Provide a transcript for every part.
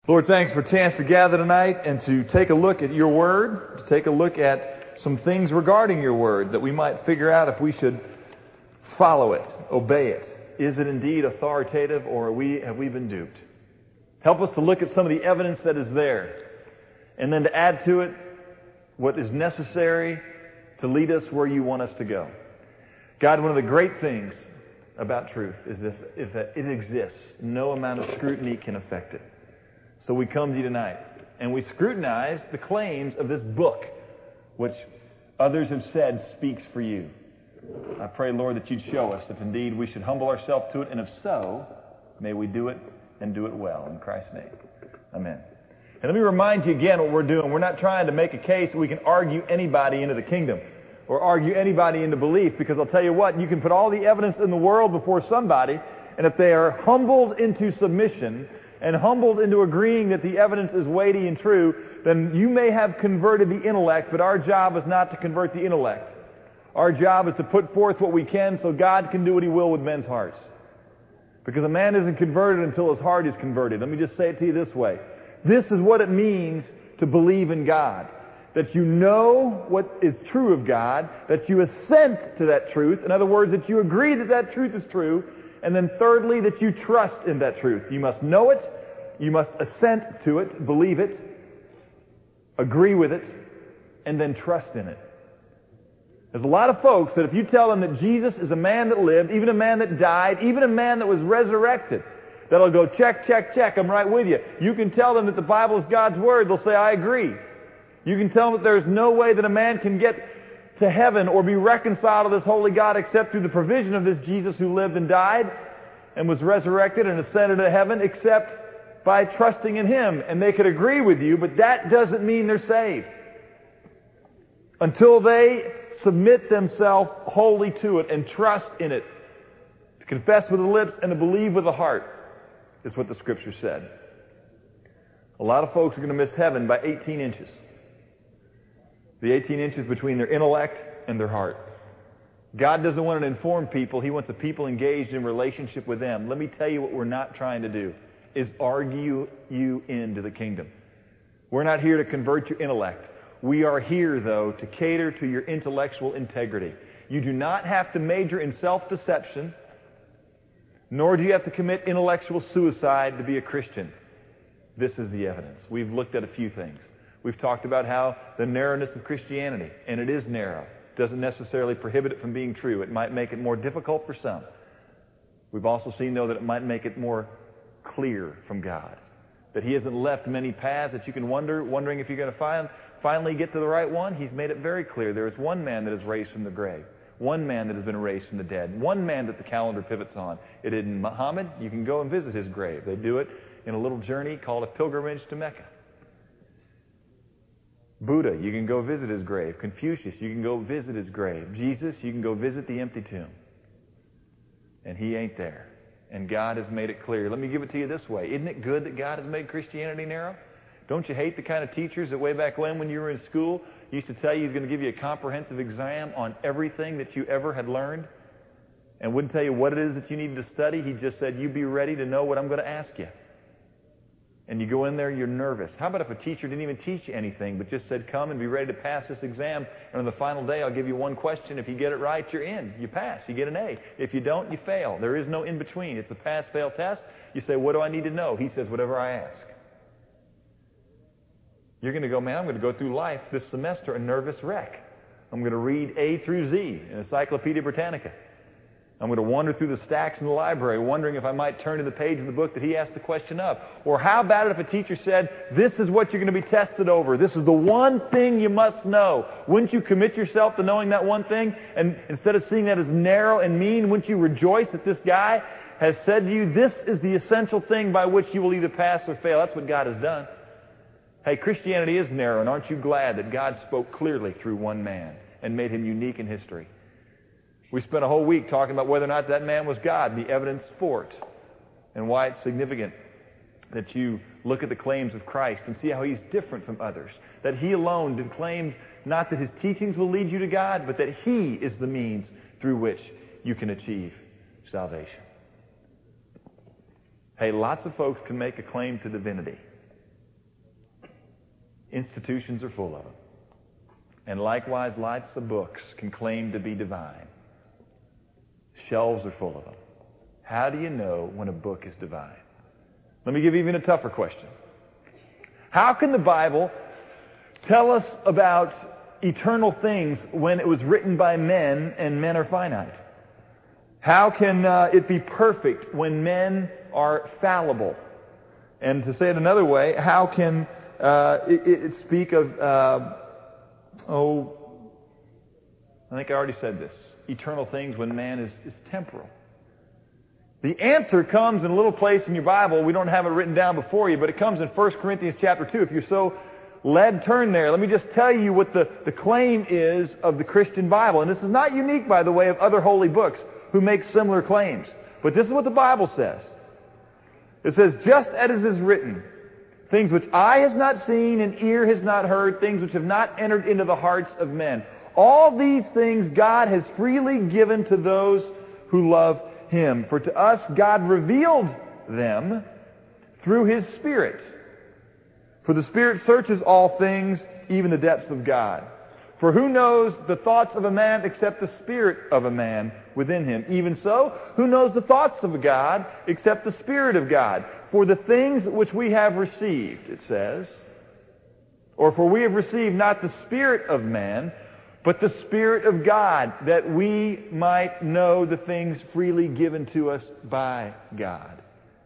Lord, thanks for a chance to gather tonight and to take a look at your word, to take a look at some things regarding your word that we might figure out if we should follow it, obey it. Is it indeed authoritative, or have we been duped? Help us to look at some of the evidence that is there, and then to add to it what is necessary to lead us where you want us to go. God, one of the great things about truth is if it exists, no amount of scrutiny can affect it. So we come to you tonight, and we scrutinize the claims of this book, which others have said speaks for you. I pray, Lord, that you'd show us if indeed we should humble ourselves to it, and if so, may we do it and do it well. In Christ's name, amen. And let me remind you again what we're doing. We're not trying to make a case that we can argue anybody into the kingdom or argue anybody into belief, because I'll tell you what, you can put all the evidence in the world before somebody, and if they are humbled into submission and humbled into agreeing that the evidence is weighty and true, then you may have converted the intellect, but our job is not to convert the intellect. Our job is to put forth what we can so God can do what He will with men's hearts. Because a man isn't converted until his heart is converted. Let me just say it to you this way. This is what it means to believe in God. That you know what is true of God, that you assent to that truth. In other words, that you agree that that truth is true. And then thirdly, that you trust in that truth. You must know it, you must assent to it, believe it, agree with it, and then trust in it. There's a lot of folks that if you tell them that Jesus is a man that lived, even a man that died, even a man that was resurrected, that'll go, check, check, check, I'm right with you. You can tell them that the Bible is God's Word, they'll say, I agree. You can tell them that there's no way that a man can get to heaven or be reconciled to this holy God except through the provision of this Jesus who lived and died and was resurrected and ascended to heaven, except by trusting in Him. And they could agree with you, but that doesn't mean they're saved. Until they submit themselves wholly to it and trust in it. To confess with the lips and to believe with the heart is what the Scripture said. A lot of folks are going to miss heaven by 18 inches. The 18 inches between their intellect and their heart. God doesn't want to inform people. He wants the people engaged in relationship with them. Let me tell you what we're not trying to do, is argue you into the kingdom. We're not here to convert your intellect. We are here, though, to cater to your intellectual integrity. You do not have to major in self-deception, nor do you have to commit intellectual suicide to be a Christian. This is the evidence. We've looked at a few things. We've talked about how the narrowness of Christianity, and it is narrow, doesn't necessarily prohibit it from being true. It might make it more difficult for some. We've also seen, though, that it might make it more clear from God. That He hasn't left many paths that you can wondering if you're going to finally get to the right one. He's made it very clear. There is one man that is raised from the grave. One man that has been raised from the dead. One man that the calendar pivots on. It isn't Muhammad. You can go and visit his grave. They do it in a little journey called a pilgrimage to Mecca. Buddha, you can go visit his grave. Confucius, you can go visit his grave. Jesus, you can go visit the empty tomb. And He ain't there. And God has made it clear. Let me give it to you this way. Isn't it good that God has made Christianity narrow? Don't you hate the kind of teachers that way back when you were in school used to tell you He's going to give you a comprehensive exam on everything that you ever had learned and wouldn't tell you what it is that you needed to study? He just said, you be ready to know what I'm going to ask you. And you go in there, you're nervous. How about if a teacher didn't even teach you anything, but just said, come and be ready to pass this exam, and on the final day, I'll give you one question. If you get it right, you're in. You pass. You get an A. If you don't, you fail. There is no in-between. It's a pass-fail test. You say, what do I need to know? He says, whatever I ask. You're going to go, man, I'm going to go through life this semester a nervous wreck. I'm going to read A through Z in Encyclopedia Britannica. I'm going to wander through the stacks in the library wondering if I might turn to the page in the book that he asked the question of. Or how about it if a teacher said, this is what you're going to be tested over. This is the one thing you must know. Wouldn't you commit yourself to knowing that one thing? And instead of seeing that as narrow and mean, wouldn't you rejoice that this guy has said to you, this is the essential thing by which you will either pass or fail. That's what God has done. Hey, Christianity is narrow, and aren't you glad that God spoke clearly through one man and made him unique in history? We spent a whole week talking about whether or not that man was God and the evidence for it and why it's significant that you look at the claims of Christ and see how He's different from others. That He alone did claim not that His teachings will lead you to God, but that He is the means through which you can achieve salvation. Hey, lots of folks can make a claim to divinity. Institutions are full of them. And likewise, lots of books can claim to be divine. Shelves are full of them. How do you know when a book is divine? Let me give you even a tougher question. How can the Bible tell us about eternal things when it was written by men and men are finite? How can it be perfect when men are fallible? And to say it another way, how can it speak of, I think I already said this, eternal things when man is temporal? The answer comes in a little place in your Bible. We don't have it written down before you, but it comes in 1 Corinthians chapter 2. If you're so led, turn there. Let me just tell you what the claim is of the Christian Bible. And this is not unique, by the way, of other holy books who make similar claims. But this is what the Bible says. It says, just as it is written, things which eye has not seen and ear has not heard, things which have not entered into the hearts of men. All these things God has freely given to those who love Him. For to us God revealed them through His Spirit. For the Spirit searches all things, even the depths of God. For who knows the thoughts of a man except the spirit of a man within him? Even so, who knows the thoughts of God except the Spirit of God? For the things which we have received, it says, or for we have received not the spirit of man, but the Spirit of God, that we might know the things freely given to us by God.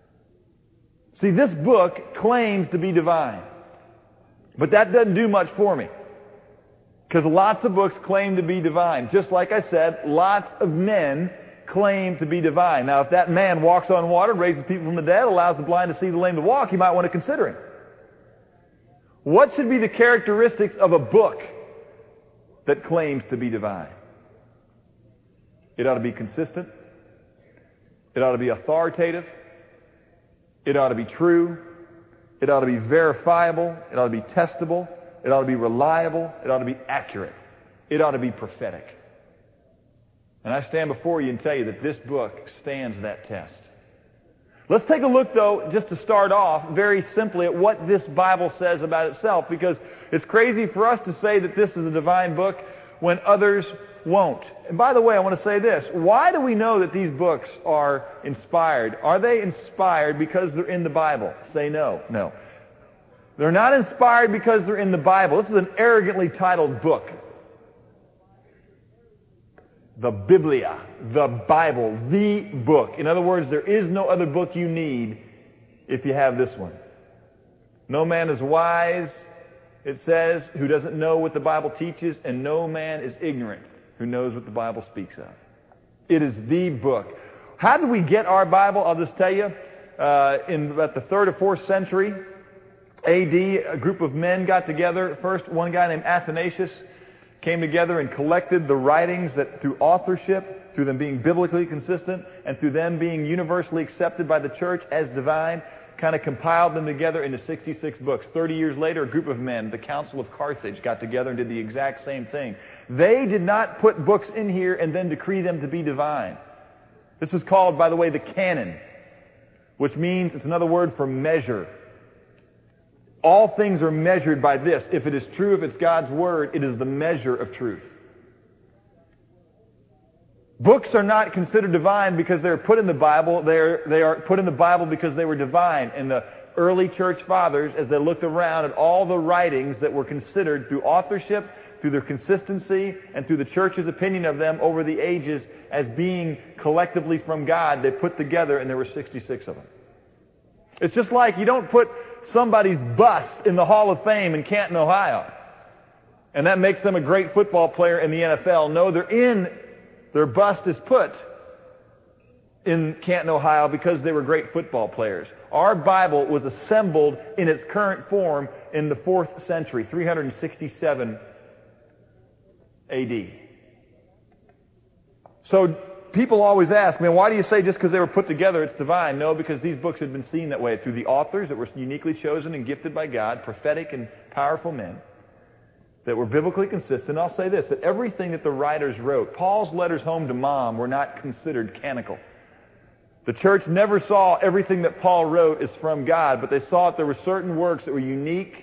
See, this book claims to be divine. But that doesn't do much for me. Because lots of books claim to be divine. Just like I said, lots of men claim to be divine. Now, if that man walks on water, raises people from the dead, allows the blind to see, the lame to walk, you might want to consider him. What should be the characteristics of a book that claims to be divine? It ought to be consistent. It ought to be authoritative. It ought to be true. It ought to be verifiable. It ought to be testable. It ought to be reliable. It ought to be accurate. It ought to be prophetic. And I stand before you and tell you that this book stands that test. Let's take a look, though, just to start off, very simply at what this Bible says about itself, because it's crazy for us to say that this is a divine book when others won't. And by the way, I want to say this. Why do we know that these books are inspired? Are they inspired because they're in the Bible? Say no. No. They're not inspired because they're in the Bible. This is an arrogantly titled book. The Biblia, the Bible, the book. In other words, there is no other book you need if you have this one. No man is wise, it says, who doesn't know what the Bible teaches, and no man is ignorant who knows what the Bible speaks of. It is the book. How did we get our Bible? I'll just tell you. In about the 3rd or 4th century A.D., a group of men got together. First, one guy named Athanasius came together and collected the writings that through authorship, through them being biblically consistent, and through them being universally accepted by the church as divine, kind of compiled them together into 66 books. 30 years later, a group of men, the Council of Carthage, got together and did the exact same thing. They did not put books in here and then decree them to be divine. This is called, by the way, the canon, which means it's another word for measure. All things are measured by this. If it is true, if it's God's Word, it is the measure of truth. Books are not considered divine because they're put in the Bible. They are put in the Bible because they were divine. And the early church fathers, as they looked around at all the writings that were considered through authorship, through their consistency, and through the church's opinion of them over the ages as being collectively from God, they put together, and there were 66 of them. It's just like you don't put somebody's bust in the Hall of Fame in Canton, Ohio, and that makes them a great football player in the NFL. No, their bust is put in Canton, Ohio because they were great football players. Our Bible was assembled in its current form in the 4th century, 367 A.D. So people always ask, man, why do you say just because they were put together it's divine? No, because these books had been seen that way through the authors that were uniquely chosen and gifted by God, prophetic and powerful men that were biblically consistent. I'll say this, that everything that the writers wrote, Paul's letters home to mom were not considered canonical. The church never saw everything that Paul wrote is from God, but they saw that there were certain works that were unique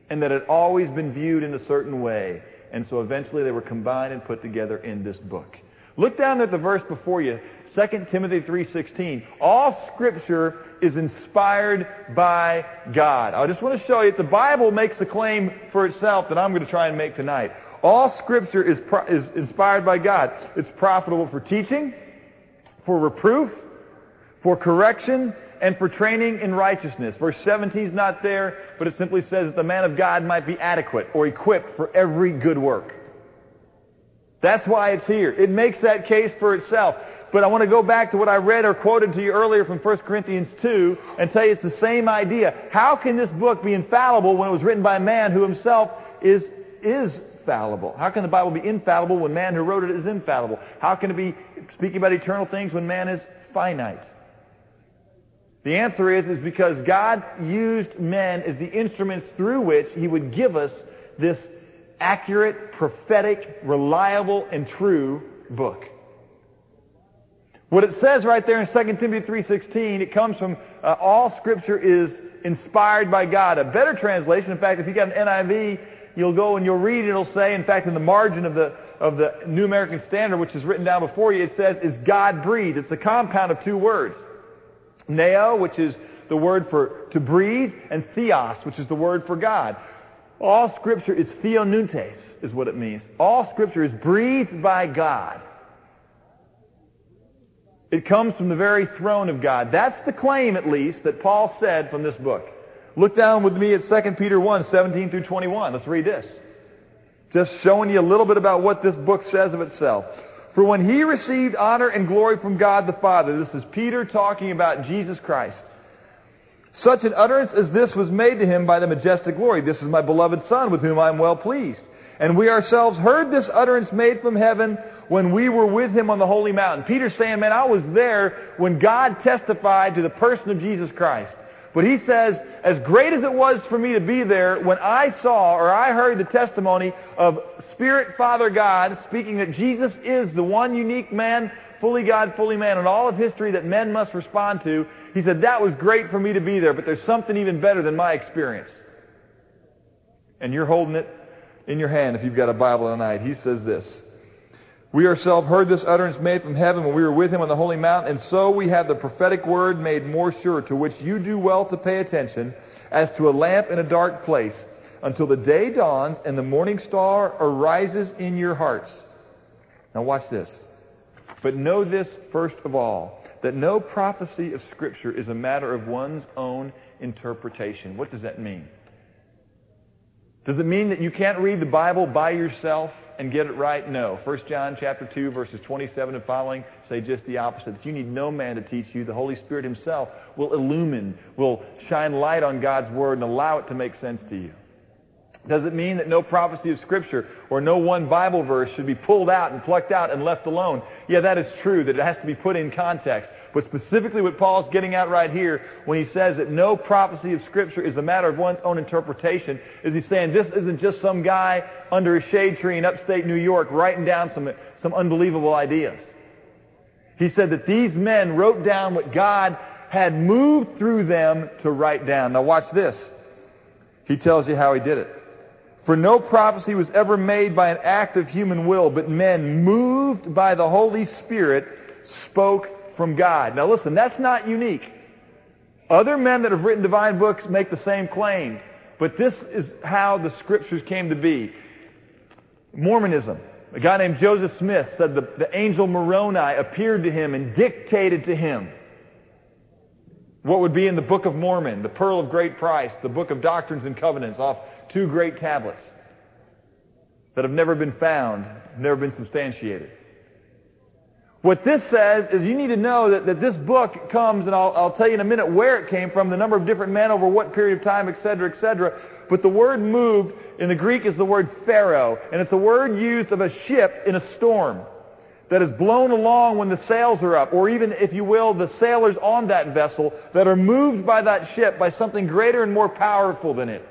and that had always been viewed in a certain way. And so eventually they were combined and put together in this book. Look down at the verse before you, 2 Timothy 3:16. All Scripture is inspired by God. I just want to show you that the Bible makes a claim for itself that I'm going to try and make tonight. All Scripture is inspired by God. It's profitable for teaching, for reproof, for correction, and for training in righteousness. Verse 17 is not there, but it simply says that the man of God might be adequate or equipped for every good work. That's why it's here. It makes that case for itself. But I want to go back to what I read or quoted to you earlier from 1 Corinthians 2 and tell you it's the same idea. How can this book be infallible when it was written by a man who himself is fallible? How can the Bible be infallible when man who wrote it is infallible? How can it be speaking about eternal things when man is finite? The answer is because God used men as the instruments through which He would give us this accurate, prophetic, reliable, and true book. What it says right there in 2 Timothy 3:16, it comes from all Scripture is inspired by God. A better translation, in fact, if you got an NIV, you'll go and you'll read, it'll say, in fact, in the margin of the New American Standard, which is written down before you, it says, is God-breathed. It's a compound of two words. Neo, which is the word for to breathe, and theos, which is the word for God. All Scripture is theonoutes, is what it means. All Scripture is breathed by God. It comes from the very throne of God. That's the claim, at least, that Paul said from this book. Look down with me at 2 Peter 1:17 through 21. Let's read this. Just showing you a little bit about what this book says of itself. For when He received honor and glory from God the Father, this is Peter talking about Jesus Christ, such an utterance as this was made to Him by the majestic glory. This is my beloved Son, with whom I am well pleased. And we ourselves heard this utterance made from heaven when we were with Him on the holy mountain. Peter's saying, man, I was there when God testified to the person of Jesus Christ. But he says, as great as it was for me to be there, when I saw or I heard the testimony of Spirit Father God speaking that Jesus is the one unique man, fully God, fully man, in all of history that men must respond to, he said, that was great for me to be there, but there's something even better than my experience. And you're holding it in your hand if you've got a Bible tonight. He says this, we ourselves heard this utterance made from heaven when we were with Him on the holy mountain, and so we have the prophetic word made more sure, to which you do well to pay attention, as to a lamp in a dark place, until the day dawns and the morning star arises in your hearts. Now watch this. But know this first of all, that no prophecy of Scripture is a matter of one's own interpretation. What does that mean? Does it mean that you can't read the Bible by yourself and get it right? No. 1 John chapter 2, verses 27 and following say just the opposite. That you need no man to teach you. The Holy Spirit Himself will illumine, will shine light on God's Word and allow it to make sense to you. Does it mean that no prophecy of Scripture or no one Bible verse should be pulled out and plucked out and left alone? Yeah, that is true, that it has to be put in context. But specifically what Paul's getting at right here when he says that no prophecy of Scripture is a matter of one's own interpretation, is he's saying this isn't just some guy under a shade tree in upstate New York writing down some unbelievable ideas. He said that these men wrote down what God had moved through them to write down. Now watch this. He tells you how he did it. For no prophecy was ever made by an act of human will, but men moved by the Holy Spirit spoke from God. Now listen, that's not unique. Other men that have written divine books make the same claim. But this is how the Scriptures came to be. Mormonism. A guy named Joseph Smith said the angel Moroni appeared to him and dictated to him what would be in the Book of Mormon, the Pearl of Great Price, the Book of Doctrines and Covenants, off 2 great tablets that have never been found, never been substantiated. What this says is you need to know that this book comes, and I'll tell you in a minute where it came from, the number of different men over what period of time, etc., etc. But the word moved in the Greek is the word pharaoh, and it's a word used of a ship in a storm that is blown along when the sails are up, or even, if you will, the sailors on that vessel that are moved by that ship by something greater and more powerful than it.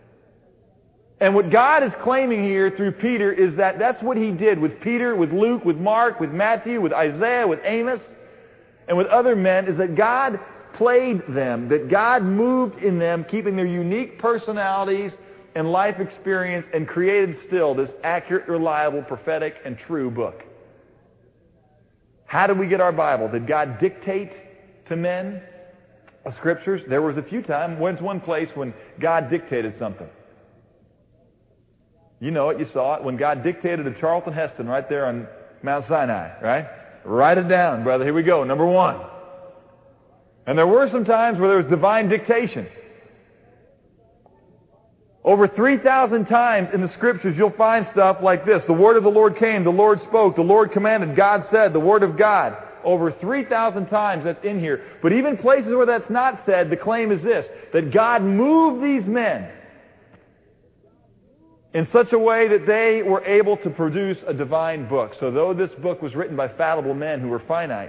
And what God is claiming here through Peter is that that's what He did with Peter, with Luke, with Mark, with Matthew, with Isaiah, with Amos, and with other men, is that God played them, that God moved in them, keeping their unique personalities and life experience and created still this accurate, reliable, prophetic, and true book. How did we get our Bible? Did God dictate to men the Scriptures? There was a few times. When's one place when God dictated something? You know it, you saw it, when God dictated to Charlton Heston right there on Mount Sinai, right? Write it down, brother. Here we go, number 1. And there were some times where there was divine dictation. Over 3,000 times in the Scriptures you'll find stuff like this. The word of the Lord came, the Lord spoke, the Lord commanded, God said, the word of God. Over 3,000 times that's in here. But even places where that's not said, the claim is this, that God moved these men in such a way that they were able to produce a divine book. So though this book was written by fallible men who were finite,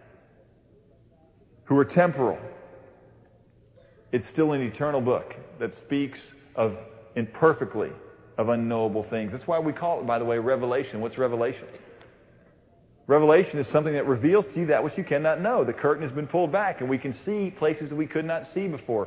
who were temporal, it's still an eternal book that speaks of imperfectly of unknowable things. That's why we call it, by the way, Revelation. What's Revelation? Revelation is something that reveals to you that which you cannot know. The curtain has been pulled back and we can see places that we could not see before.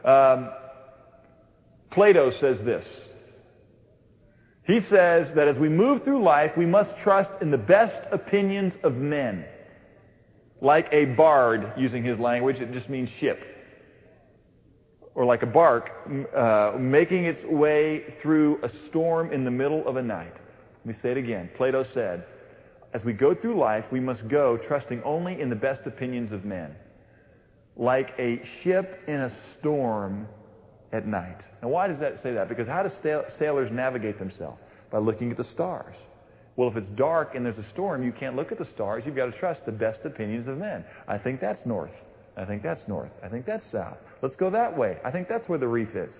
Plato says this. He says that as we move through life, we must trust in the best opinions of men. Like a bard, using his language, it just means ship. Or like a bark making its way through a storm in the middle of a night. Let me say it again. Plato said, as we go through life, we must go trusting only in the best opinions of men. Like a ship in a storm at night. Now why does that say that? Because how do sailors navigate themselves? By looking at the stars. Well, if it's dark and there's a storm, you can't look at the stars. You've got to trust the best opinions of men. I think that's north. I think that's north. I think that's south. Let's go that way. I think that's where the reef is.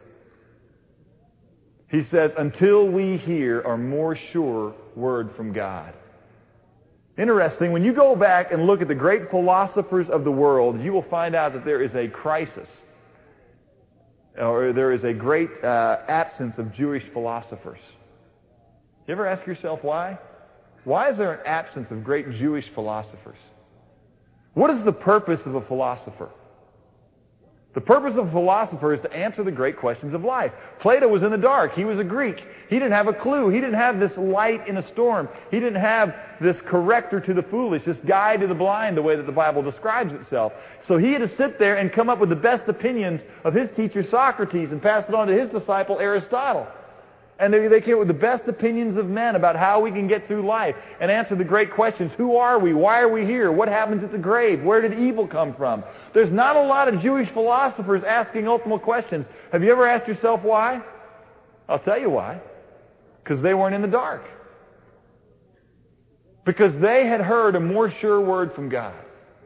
He says, until we hear a more sure word from God. Interesting, when you go back and look at the great philosophers of the world, you will find out that there is a crisis, or there is a great absence of Jewish philosophers. You ever ask yourself why? Why is there an absence of great Jewish philosophers? What is the purpose of a philosopher? The purpose of a philosopher is to answer the great questions of life. Plato was in the dark. He was a Greek. He didn't have a clue. He didn't have this light in a storm. He didn't have this corrector to the foolish, this guide to the blind, the way that the Bible describes itself. So he had to sit there and come up with the best opinions of his teacher Socrates and pass it on to his disciple Aristotle. And they came with the best opinions of men about how we can get through life and answer the great questions. Who are we? Why are we here? What happens at the grave? Where did evil come from? There's not a lot of Jewish philosophers asking ultimate questions. Have you ever asked yourself why? I'll tell you why. Because they weren't in the dark. Because they had heard a more sure word from God.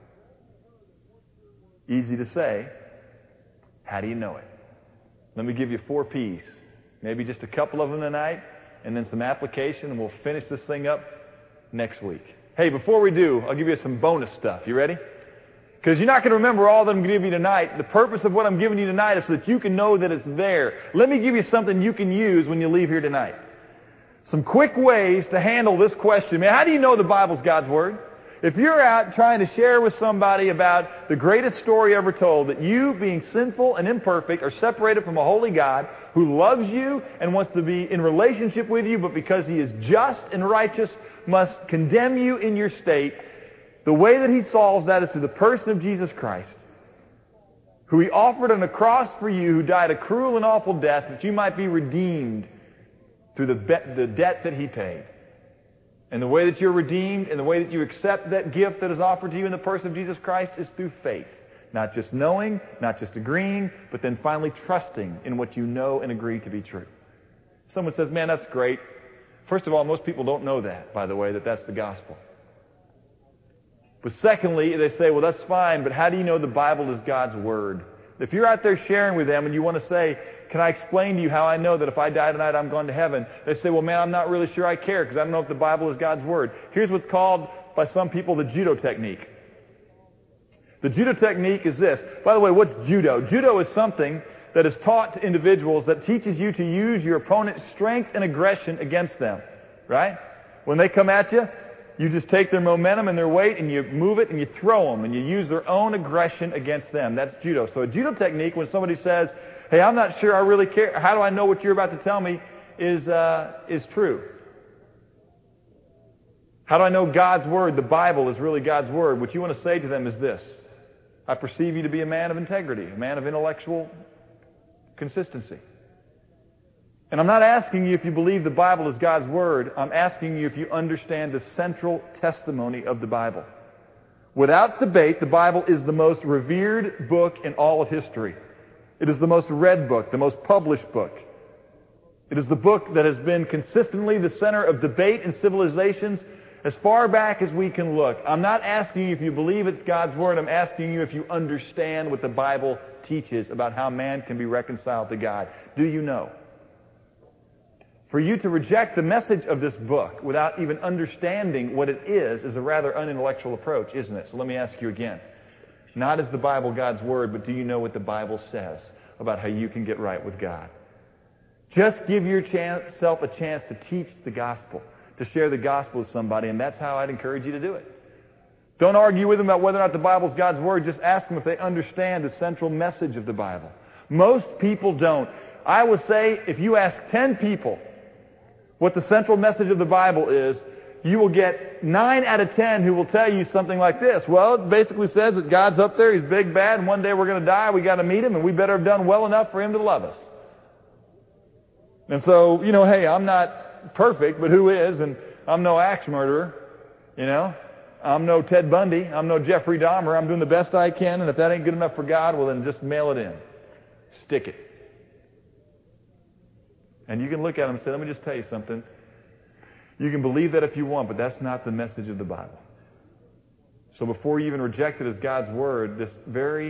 Easy to say. How do you know it? Let me give you 4 P's. Maybe just a couple of them tonight, and then some application, and we'll finish this thing up next week. Hey, before we do, I'll give you some bonus stuff. You ready? Because you're not going to remember all that I'm going to give you tonight. The purpose of what I'm giving you tonight is so that you can know that it's there. Let me give you something you can use when you leave here tonight. Some quick ways to handle this question. Man, how do you know the Bible's God's Word? If you're out trying to share with somebody about the greatest story ever told, that you, being sinful and imperfect, are separated from a holy God who loves you and wants to be in relationship with you, but because He is just and righteous, must condemn you in your state, the way that He solves that is through the person of Jesus Christ, who He offered on a cross for you, who died a cruel and awful death that you might be redeemed through the debt that He paid. And the way that you're redeemed and the way that you accept that gift that is offered to you in the person of Jesus Christ is through faith. Not just knowing, not just agreeing, but then finally trusting in what you know and agree to be true. Someone says, man, that's great. First of all, most people don't know that, by the way, that that's the gospel. But secondly, they say, well, that's fine, but how do you know the Bible is God's Word? If you're out there sharing with them and you want to say, can I explain to you how I know that if I die tonight I'm going to heaven? They say, well, man, I'm not really sure I care because I don't know if the Bible is God's Word. Here's what's called by some people the judo technique. The judo technique is this. By the way, what's judo? Judo is something that is taught to individuals that teaches you to use your opponent's strength and aggression against them. Right? When they come at you, You just take their momentum and their weight and you move it and you throw them and you use their own aggression against them. That's judo. So a judo technique, when somebody says, hey, I'm not sure I really care, how do I know what you're about to tell me is true? How do I know God's Word, the Bible, is really God's Word? What you want to say to them is this: I perceive you to be a man of integrity, a man of intellectual consistency. And I'm not asking you if you believe the Bible is God's Word. I'm asking you if you understand the central testimony of the Bible. Without debate, the Bible is the most revered book in all of history. It is the most read book, the most published book. It is the book that has been consistently the center of debate in civilizations as far back as we can look. I'm not asking you if you believe it's God's Word. I'm asking you if you understand what the Bible teaches about how man can be reconciled to God. Do you know? For you to reject the message of this book without even understanding what it is a rather unintellectual approach, isn't it? So let me ask you again. Not is the Bible God's Word, but do you know what the Bible says about how you can get right with God? Just give yourself a chance to teach the gospel, to share the gospel with somebody, and that's how I'd encourage you to do it. Don't argue with them about whether or not the Bible's God's Word. Just ask them if they understand the central message of the Bible. Most people don't. I would say if you ask 10 people what the central message of the Bible is, you will get 9 out of 10 who will tell you something like this. Well, it basically says that God's up there, He's big, bad, and one day we're going to die, we got to meet Him, and we better have done well enough for Him to love us. And so, hey, I'm not perfect, but who is? And I'm no axe murderer, I'm no Ted Bundy, I'm no Jeffrey Dahmer, I'm doing the best I can, and if that ain't good enough for God, well then just mail it in. Stick it. And you can look at them and say, let me just tell you something. You can believe that if you want, but that's not the message of the Bible. So before you even reject it as God's Word, this very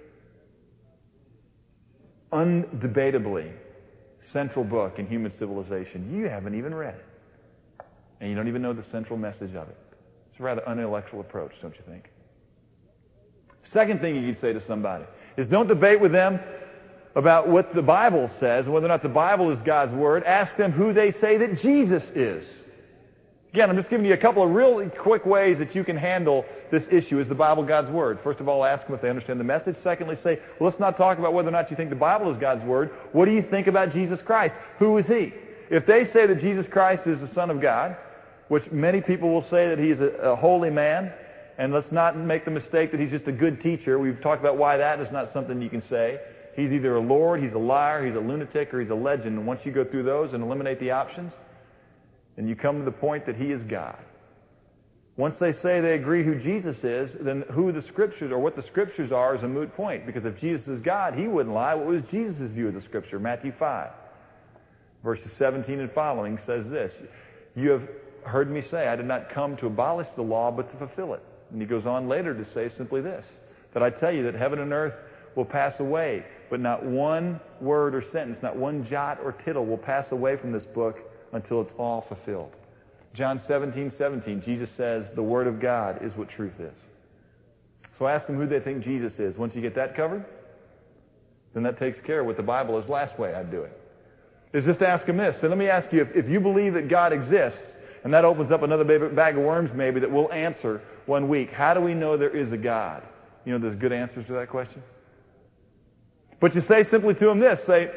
undebatably central book in human civilization, you haven't even read it. And you don't even know the central message of it. It's a rather unintellectual approach, don't you think? Second thing you could say to somebody is don't debate with them about what the Bible says and whether or not the Bible is God's Word. Ask them who they say that Jesus is. Again, I'm just giving you a couple of really quick ways that you can handle this issue. Is the Bible God's Word? First of all, ask them if they understand the message. Secondly, say, well, let's not talk about whether or not you think the Bible is God's Word. What do you think about Jesus Christ? Who is He? If they say that Jesus Christ is the Son of God, which many people will say that He's a holy man, and let's not make the mistake that He's just a good teacher. We've talked about why that is not something you can say. He's either a Lord, He's a liar, He's a lunatic, or He's a legend. And once you go through those and eliminate the options, then you come to the point that He is God. Once they say they agree who Jesus is, then who the Scriptures or what the Scriptures are is a moot point. Because if Jesus is God, He wouldn't lie. What was Jesus' view of the Scripture? Matthew 5, verses 17 and following says this: you have heard me say, I did not come to abolish the law, but to fulfill it. And He goes on later to say simply this, that I tell you that heaven and earth will pass away, but not one word or sentence, not one jot or tittle will pass away from this book until it's all fulfilled. John 17:17, Jesus says, the Word of God is what truth is. So ask them who they think Jesus is. Once you get that covered, then that takes care of what the Bible is. Last way I'd do it is just ask them this. So let me ask you, if you believe that God exists, and that opens up another bag of worms maybe that we'll answer one week. How do we know there is a God? There's good answers to that question. But you say simply to them this, say,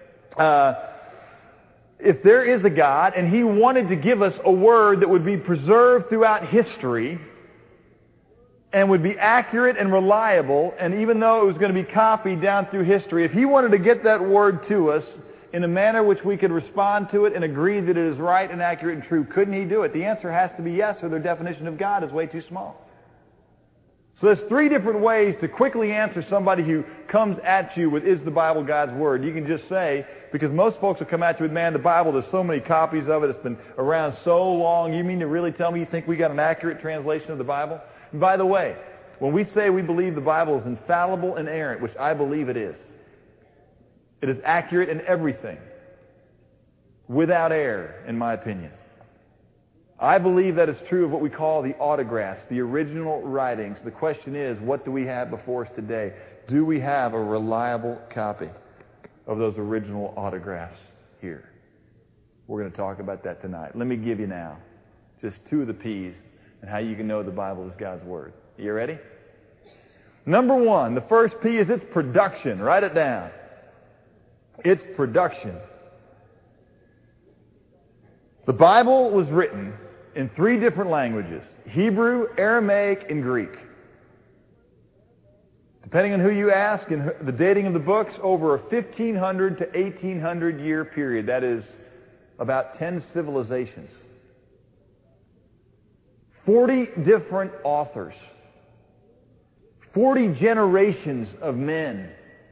if there is a God and He wanted to give us a Word that would be preserved throughout history and would be accurate and reliable, and even though it was going to be copied down through history, if He wanted to get that Word to us in a manner which we could respond to it and agree that it is right and accurate and true, couldn't He do it? The answer has to be yes, or their definition of God is way too small. So there's 3 different ways to quickly answer somebody who comes at you with, is the Bible God's Word? You can just say, because most folks will come at you with, man, the Bible, there's so many copies of it, it's been around so long, you mean to really tell me you think we got an accurate translation of the Bible? And by the way, when we say we believe the Bible is infallible and inerrant, which I believe it is accurate in everything, without error, in my opinion. I believe that is true of what we call the autographs, the original writings. The question is, what do we have before us today? Do we have a reliable copy of those original autographs here? We're going to talk about that tonight. Let me give you now just 2 of the P's and how you can know the Bible is God's Word. You ready? Number one, the first P is its production. Write it down. Its production. The Bible was written in 3 different languages: Hebrew, Aramaic, and Greek. Depending on who you ask and the dating of the books, over a 1500 to 1800 year period. That is about 10 civilizations. 40 different authors. 40 generations of men.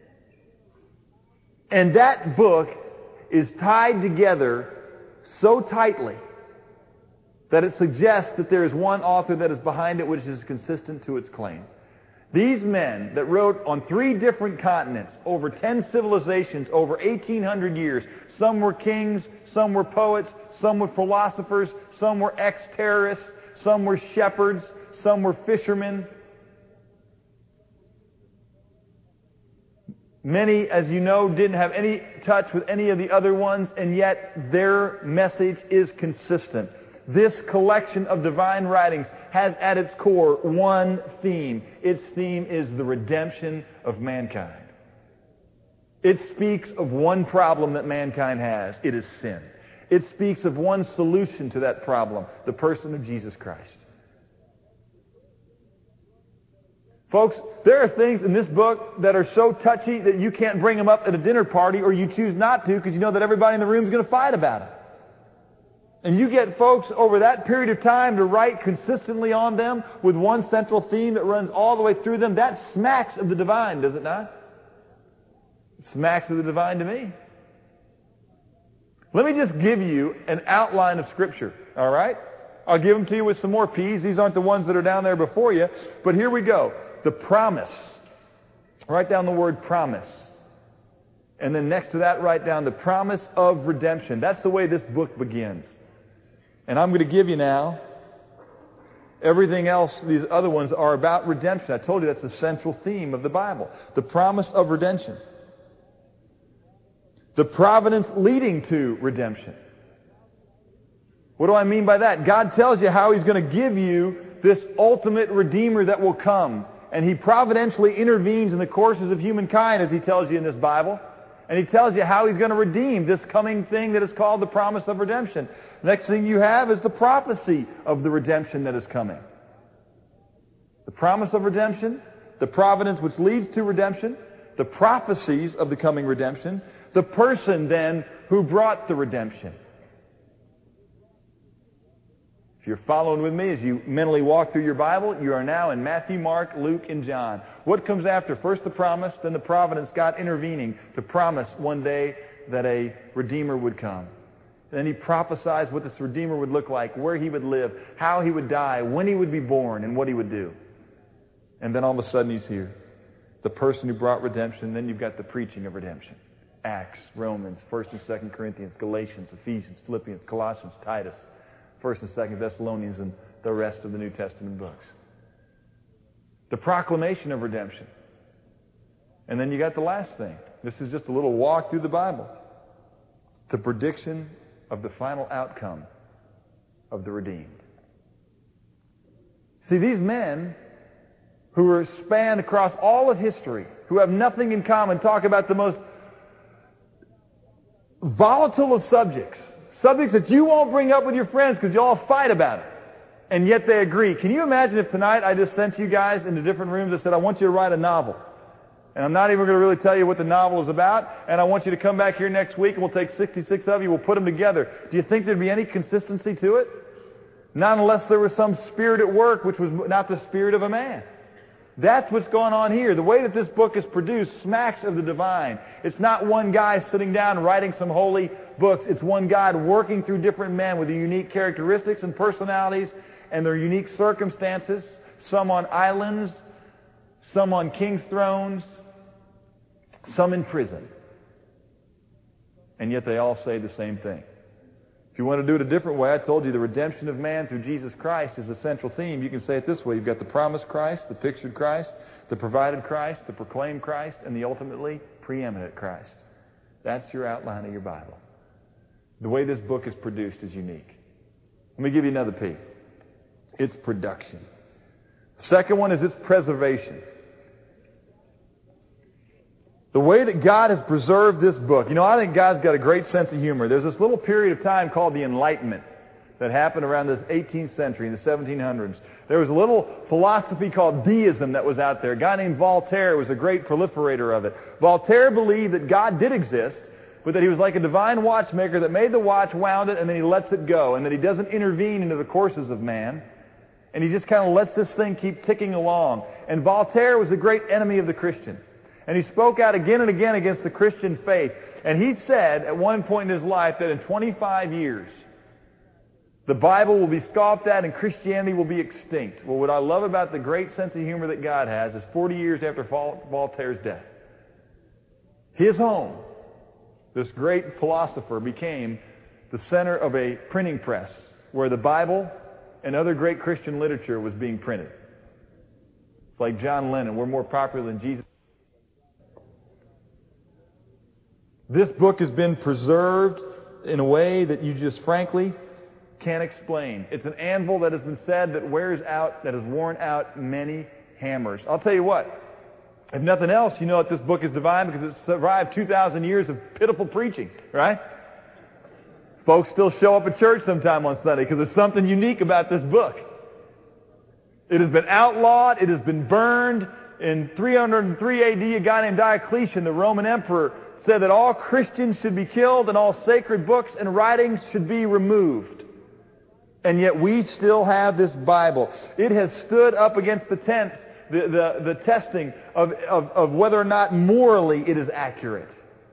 And that book is tied together so tightly that it suggests that there is one author that is behind it which is consistent to its claim. These men that wrote on 3 different continents, over 10 civilizations, over 1,800 years, some were kings, some were poets, some were philosophers, some were ex-terrorists, some were shepherds, some were fishermen. Many, as you know, didn't have any touch with any of the other ones, and yet their message is consistent. This collection of divine writings has at its core one theme. Its theme is the redemption of mankind. It speaks of one problem that mankind has. It is sin. It speaks of one solution to that problem, the person of Jesus Christ. Folks, there are things in this book that are so touchy that you can't bring them up at a dinner party, or you choose not to because you know that everybody in the room is going to fight about it. And you get folks over that period of time to write consistently on them with one central theme that runs all the way through them. That smacks of the divine, does it not? It smacks of the divine to me. Let me just give you an outline of Scripture, all right? I'll give them to you with some more P's. These aren't the ones that are down there before you. But here we go. The promise. Write down the word promise. And then next to that, write down the promise of redemption. That's the way this book begins. And I'm going to give you now everything else. These other ones are about redemption. I told you that's the central theme of the Bible. The promise of redemption. The providence leading to redemption. What do I mean by that? God tells you how He's going to give you this ultimate Redeemer that will come. And He providentially intervenes in the courses of humankind, as He tells you in this Bible. And He tells you how He's going to redeem this coming thing that is called the promise of redemption. Next thing you have is the prophecy of the redemption that is coming. The promise of redemption, the providence which leads to redemption, the prophecies of the coming redemption, the person then who brought the redemption. If you're following with me as you mentally walk through your Bible, you are now in Matthew, Mark, Luke, and John. What comes after? First the promise, then the providence, God intervening to promise one day that a Redeemer would come. Then He prophesies what this Redeemer would look like, where He would live, how He would die, when He would be born, and what He would do. And then all of a sudden He's here. The person who brought redemption. Then you've got the preaching of redemption. Acts, Romans, 1st and 2nd Corinthians, Galatians, Ephesians, Philippians, Colossians, Titus, 1st and 2nd Thessalonians, and the rest of the New Testament books. The proclamation of redemption. And then you got the last thing. This is just a little walk through the Bible. The prediction of the final outcome of the redeemed. See, these men who are spanned across all of history, who have nothing in common, talk about the most volatile of subjects. Subjects that you won't bring up with your friends because you all fight about it. And yet they agree. Can you imagine if tonight I just sent you guys into different rooms and said, I want you to write a novel. And I'm not even going to really tell you what the novel is about. And I want you to come back here next week and we'll take 66 of you, we'll put them together. Do you think there'd be any consistency to it? Not unless there was some spirit at work which was not the spirit of a man. That's what's going on here. The way that this book is produced smacks of the divine. It's not one guy sitting down and writing some holy books. It's one God working through different men with their unique characteristics and personalities and their unique circumstances. Some on islands, some on king's thrones, some in prison. And yet they all say the same thing. If you want to do it a different way, I told you the redemption of man through Jesus Christ is the central theme. You can say it this way. You've got the promised Christ, the pictured Christ, the provided Christ, the proclaimed Christ, and the ultimately preeminent Christ. That's your outline of your Bible. The way this book is produced is unique. Let me give you another P. its production. The second one is its preservation. The way that God has preserved this book. I think God's got a great sense of humor. There's this little period of time called the Enlightenment that happened around this 18th century, in the 1700s. There was a little philosophy called deism that was out there. A guy named Voltaire was a great proliferator of it. Voltaire believed that God did exist, but that he was like a divine watchmaker that made the watch, wound it, and then he lets it go, and that he doesn't intervene into the courses of man, and he just kind of lets this thing keep ticking along. And Voltaire was a great enemy of the Christian. And he spoke out again and again against the Christian faith. And he said at one point in his life that in 25 years, the Bible will be scoffed at and Christianity will be extinct. Well, what I love about the great sense of humor that God has is 40 years after Voltaire's death, his home, this great philosopher, became the center of a printing press where the Bible and other great Christian literature was being printed. It's like John Lennon. We're more popular than Jesus. This book has been preserved in a way that you just frankly can't explain. It's an anvil that has been said that wears out, that has worn out many hammers. I'll tell you what, if nothing else, you know that this book is divine because it survived 2,000 years of pitiful preaching, right? Folks still show up at church sometime on Sunday because there's something unique about this book. It has been outlawed, it has been burned. In 303 AD, a guy named Diocletian, the Roman emperor, said that all Christians should be killed and all sacred books and writings should be removed. And yet we still have this Bible. It has stood up against the testing of whether or not morally it is accurate.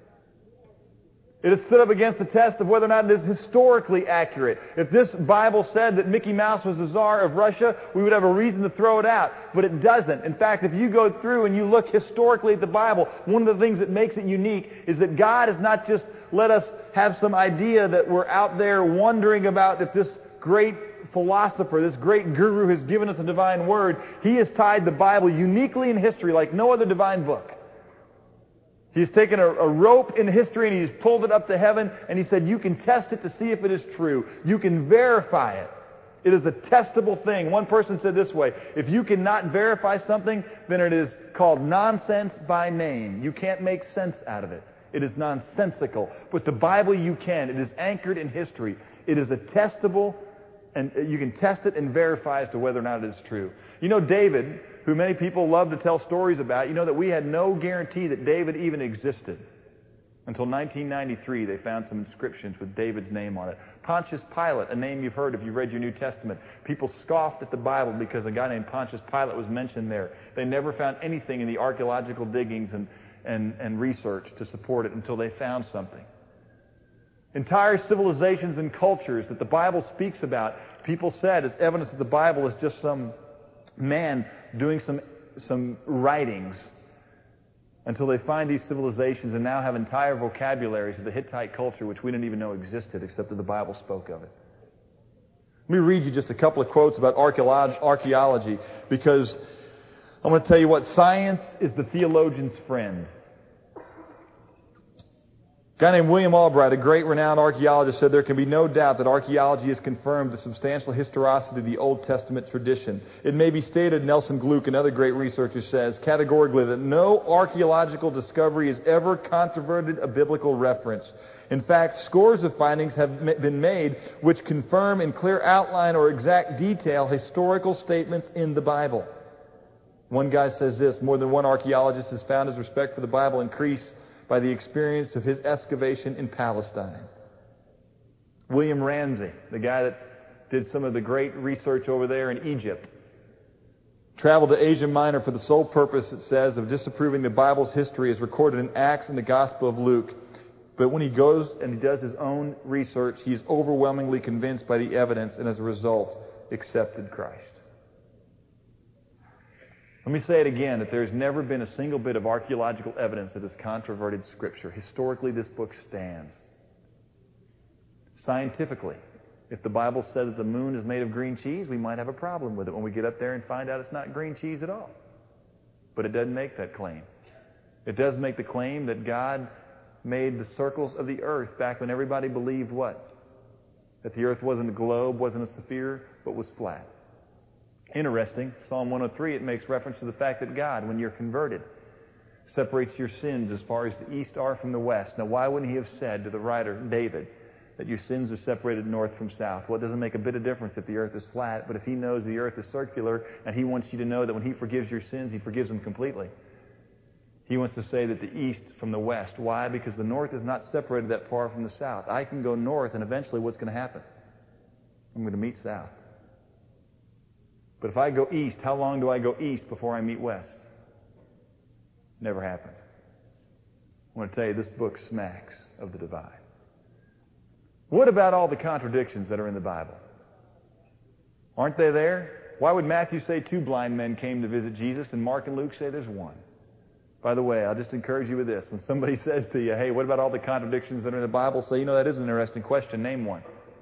It has stood up against the test of whether or not it is historically accurate. If this Bible said that Mickey Mouse was the Tsar of Russia, we would have a reason to throw it out. But it doesn't. In fact, if you go through and you look historically at the Bible, one of the things that makes it unique is that God has not just let us have some idea that we're out there wondering about if this great philosopher, this great guru has given us a divine word. He has tied the Bible uniquely in history like no other divine book. He's taken a rope in history and he's pulled it up to heaven and he said, you can test it to see if it is true. You can verify it. It is a testable thing. One person said this way, if you cannot verify something, then it is called nonsense by name. You can't make sense out of it. It is nonsensical. But the Bible you can. It is anchored in history. It is a testable, and you can test it and verify as to whether or not it is true. You know David, who many people love to tell stories about, you know that we had no guarantee that David even existed. Until 1993, they found some inscriptions with David's name on it. Pontius Pilate, a name you've heard if you read your New Testament. People scoffed at the Bible because a guy named Pontius Pilate was mentioned there. They never found anything in the archaeological diggings and research to support it until they found something. Entire civilizations and cultures that the Bible speaks about, people said it's evidence that the Bible is just some man doing some writings, until they find these civilizations and now have entire vocabularies of the Hittite culture which we didn't even know existed except that the Bible spoke of it. Let me read you just a couple of quotes about archaeology because I'm going to tell you what, science is the theologian's friend. A guy named William Albright, a great renowned archaeologist, said there can be no doubt that archaeology has confirmed the substantial historicity of the Old Testament tradition. It may be stated, Nelson Gluck, another great researcher, says categorically that no archaeological discovery has ever controverted a biblical reference. In fact, scores of findings have been made which confirm in clear outline or exact detail historical statements in the Bible. One guy says this, more than one archaeologist has found his respect for the Bible increase by the experience of his excavation in Palestine. William Ramsey, the guy that did some of the great research over there in Egypt, traveled to Asia Minor for the sole purpose, it says, of disapproving the Bible's history as recorded in Acts and the Gospel of Luke. But when he goes and he does his own research, he is overwhelmingly convinced by the evidence and as a result accepted Christ. Let me say it again, that there's never been a single bit of archaeological evidence that has controverted Scripture. Historically, this book stands. Scientifically, if the Bible said that the moon is made of green cheese, we might have a problem with it when we get up there and find out it's not green cheese at all. But it doesn't make that claim. It does make the claim that God made the circles of the earth back when everybody believed what? That the earth wasn't a globe, wasn't a sphere, but was flat. Interesting, Psalm 103, it makes reference to the fact that God, when you're converted, separates your sins as far as the east are from the west. Now, why wouldn't he have said to the writer, David, that your sins are separated north from south? Well, it doesn't make a bit of difference if the earth is flat, but if he knows the earth is circular, and he wants you to know that when he forgives your sins, he forgives them completely. He wants to say that the east from the west. Why? Because the north is not separated that far from the south. I can go north, and eventually what's going to happen? I'm going to meet south. But if I go east, how long do I go east before I meet west? Never happened. I want to tell you, this book smacks of the divide. What about all the contradictions that are in the Bible? Aren't they there? Why would Matthew say 2 blind men came to visit Jesus, and Mark and Luke say there's 1? By the way, I'll just encourage you with this. When somebody says to you, hey, what about all the contradictions that are in the Bible? Say, that is an interesting question. Name one.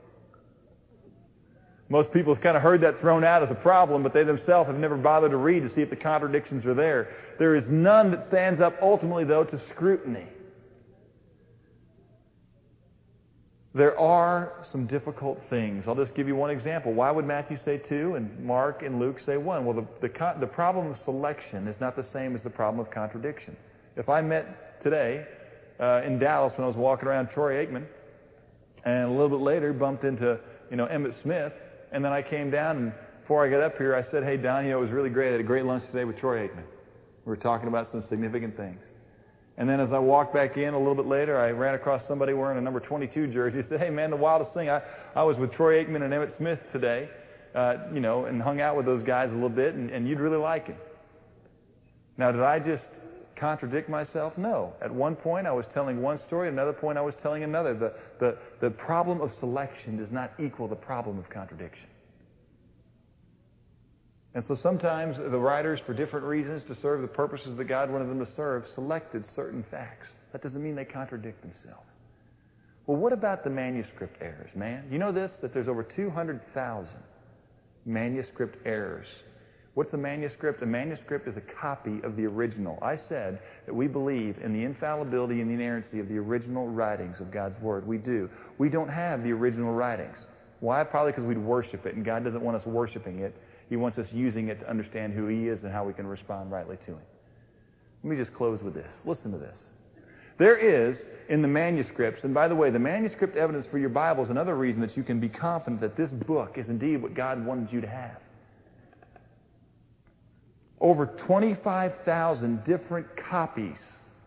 Most people have kind of heard that thrown out as a problem, but they themselves have never bothered to read to see if the contradictions are there. There is none that stands up ultimately, though, to scrutiny. There are some difficult things. I'll just give you one example. Why would Matthew say 2 and Mark and Luke say 1? Well, the problem of selection is not the same as the problem of contradiction. If I met today in Dallas when I was walking around Troy Aikman, and a little bit later bumped into Emmett Smith, and then I came down, and before I got up here, I said, hey, Don, it was really great. I had a great lunch today with Troy Aikman. We were talking about some significant things. And then as I walked back in a little bit later, I ran across somebody wearing a number 22 jersey. He said, hey, man, the wildest thing, I was with Troy Aikman and Emmett Smith today, and hung out with those guys a little bit, and you'd really like him. Now, did I just contradict myself? No. At one point, I was telling one story. At another point, I was telling another. The problem of selection does not equal the problem of contradiction. And so sometimes the writers, for different reasons, to serve the purposes that God wanted them to serve, selected certain facts. That doesn't mean they contradict themselves. Well, what about the manuscript errors, man? You know this, that there's over 200,000 manuscript errors. What's a manuscript? A manuscript is a copy of the original. I said that we believe in the infallibility and the inerrancy of the original writings of God's Word. We do. We don't have the original writings. Why? Probably because we'd worship it, and God doesn't want us worshiping it. He wants us using it to understand who He is and how we can respond rightly to Him. Let me just close with this. Listen to this. There is, in the manuscripts, and by the way, the manuscript evidence for your Bible is another reason that you can be confident that this book is indeed what God wanted you to have. Over 25,000 different copies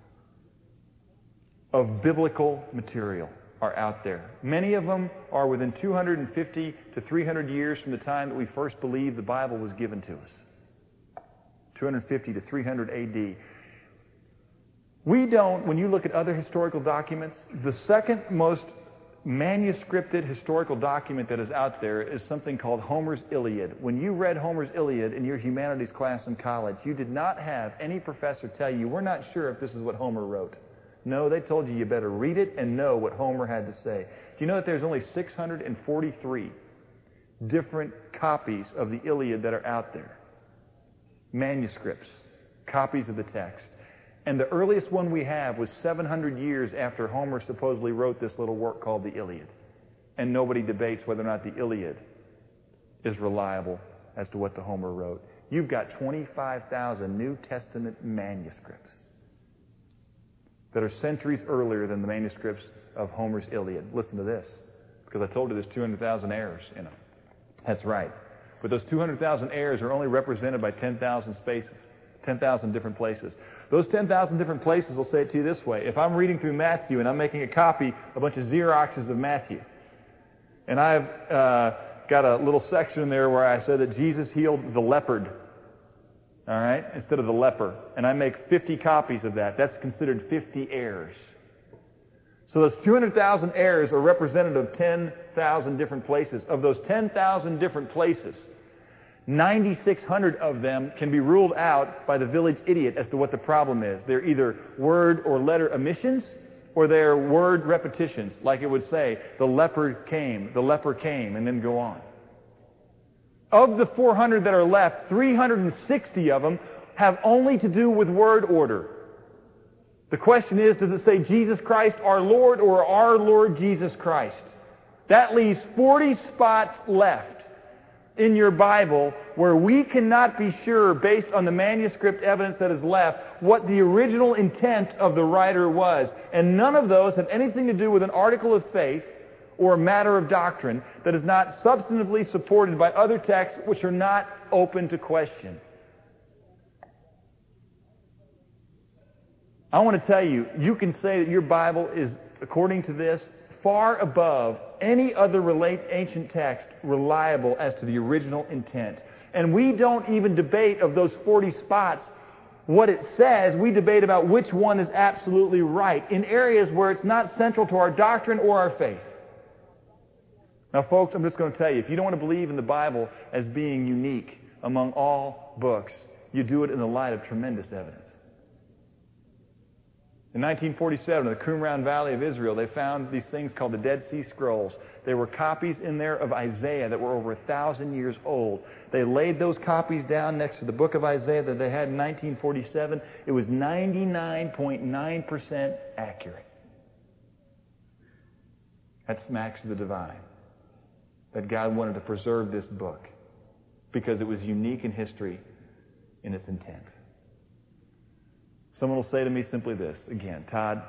of biblical material are out there. Many of them are within 250 to 300 years from the time that we first believed the Bible was given to us. 250 to 300 A.D. We don't, when you look at other historical documents, the second most manuscripted historical document that is out there is something called Homer's Iliad. When you read Homer's Iliad in your humanities class in college, you did not have any professor tell you, we're not sure if this is what Homer wrote. No, they told you you better read it and know what Homer had to say. Do you know that there's only 643 different copies of the Iliad that are out there? Manuscripts, copies of the text. And the earliest one we have was 700 years after Homer supposedly wrote this little work called the Iliad. And nobody debates whether or not the Iliad is reliable as to what the Homer wrote. You've got 25,000 New Testament manuscripts that are centuries earlier than the manuscripts of Homer's Iliad. Listen to this, because I told you there's 200,000 errors in them. That's right. But those 200,000 errors are only represented by 10,000 spaces. 10,000 different places. Those 10,000 different places will say it to you this way. If I'm reading through Matthew and I'm making a copy, a bunch of Xeroxes of Matthew, and I've got a little section in there where I said that Jesus healed the leopard, all right, instead of the leper, and I make 50 copies of that, that's considered 50 errors. So those 200,000 errors are representative of 10,000 different places. Of those 10,000 different places, 9,600 of them can be ruled out by the village idiot as to what the problem is. They're either word or letter omissions, or they're word repetitions, like it would say, the leper came, and then go on. Of the 400 that are left, 360 of them have only to do with word order. The question is, does it say Jesus Christ our Lord or our Lord Jesus Christ? That leaves 40 spots left. in your Bible where we cannot be sure, based on the manuscript evidence that is left, what the original intent of the writer was. And none of those have anything to do with an article of faith or a matter of doctrine that is not substantively supported by other texts which are not open to question. I want to tell you, you can say that your Bible is, according to this, far above any other ancient text reliable as to the original intent. And we don't even debate of those 40 spots what it says. We debate about which one is absolutely right in areas where it's not central to our doctrine or our faith. Now, folks, I'm just going to tell you, if you don't want to believe in the Bible as being unique among all books, you do it in the light of tremendous evidence. In 1947, in the Qumran Valley of Israel, they found these things called the Dead Sea Scrolls. There were copies in there of Isaiah that were over 1,000 years old. They laid those copies down next to the book of Isaiah that they had in 1947. It was 99.9% accurate. That smacks of the divine. That God wanted to preserve this book because it was unique in history in its intent. Someone will say to me simply this, again, Todd,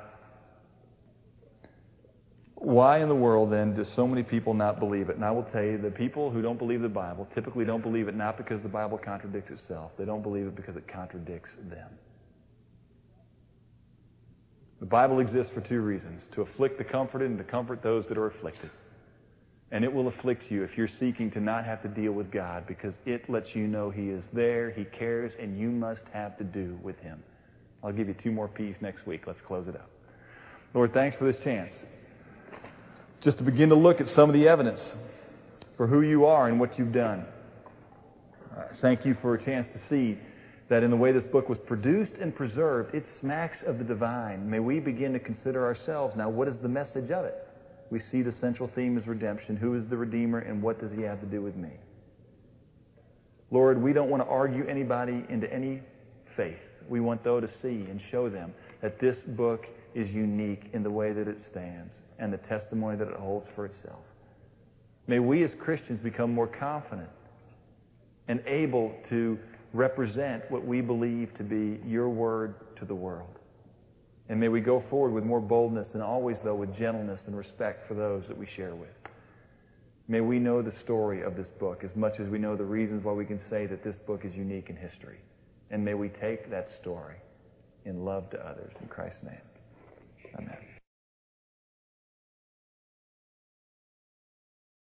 why in the world then do so many people not believe it? And I will tell you, the people who don't believe the Bible typically don't believe it not because the Bible contradicts itself. They don't believe it because it contradicts them. The Bible exists for two reasons: to afflict the comforted and to comfort those that are afflicted. And it will afflict you if you're seeking to not have to deal with God, because it lets you know He is there, He cares, and you must have to do with Him. I'll give you two more P's next week. Let's close it up. Lord, thanks for this chance just to begin to look at some of the evidence for who You are and what You've done. Thank You for a chance to see that in the way this book was produced and preserved, it smacks of the divine. May we begin to consider ourselves now, what is the message of it? We see the central theme is redemption. Who is the Redeemer, and what does He have to do with me? Lord, we don't want to argue anybody into any faith. We want, though, to see and show them that this book is unique in the way that it stands and the testimony that it holds for itself. May we as Christians become more confident and able to represent what we believe to be Your word to the world. And may we go forward with more boldness and always, though, with gentleness and respect for those that we share with. May we know the story of this book as much as we know the reasons why we can say that this book is unique in history. And may we take that story in love to others. In Christ's name, amen.